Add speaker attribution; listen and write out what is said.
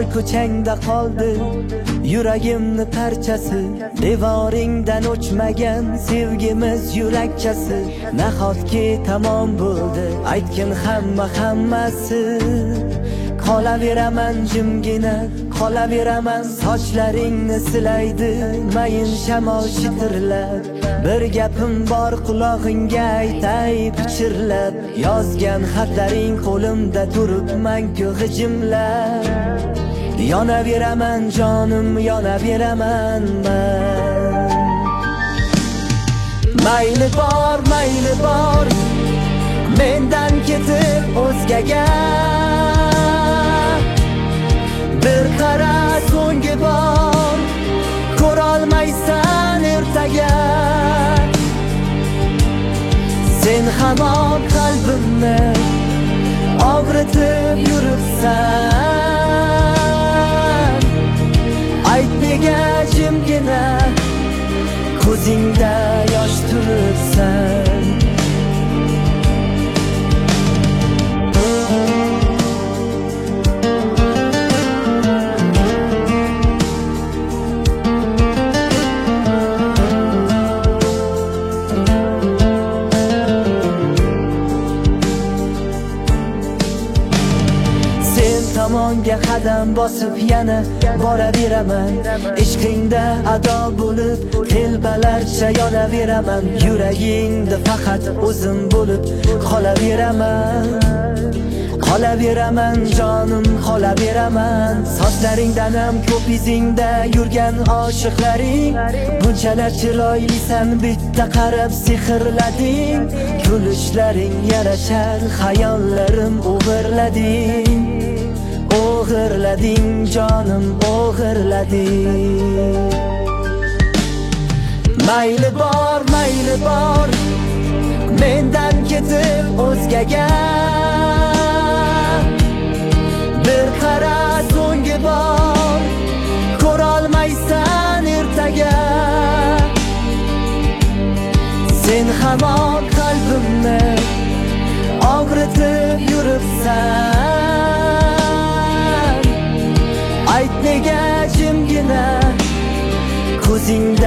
Speaker 1: ko'changda qoldi yuragimni parchasi, devoringdan o'chmagan sevgimiz yurakchasi. Nahotki tamom bo'ldi aytgin hammasi, qolaveraman jimgina, qolaveraman. Sochlaringni silaydi mayin shamol shitirlab, bir gapim bor qulog'ingga aytay pichirlab. Yozgan xatlaring qo'limda turibman-ku g'ijimlab. Yonaveraman jonim, yonaveraman man. Mayli bor mendan ketib o'zgaga, bir qara so'nggi bor, ko'rolmaysan ertaga. Sen hamon qalbimni og'ritib yuribsan. Ayt nega jimgina ko'zingda yosh turibsan. Tomonga qadam bosib yana boraveraman. Ishqingda ado bo'lib telbalarcha yonaveraman. Yuragingda faqat o'zim bo'lib qolaveraman. Qolaveraman jonim, qolaveraman. Sochlaringdan ham ko'p izingda yurgan oshiqlaring. Bunchalar chiroylisan, bitta qarab sehrlading. Kulishlaring yarashar, xayollarim o'g'irlading. O'g'irlading jonim, o'g'irlading. Mayli bor mendan ketib o'zgaga, bir qara so'nggi bor, ko'rolmaysan ertaga. Sen hamon qalbimni og'ritib yuribsan. Ayt nega jimgina ko'zingda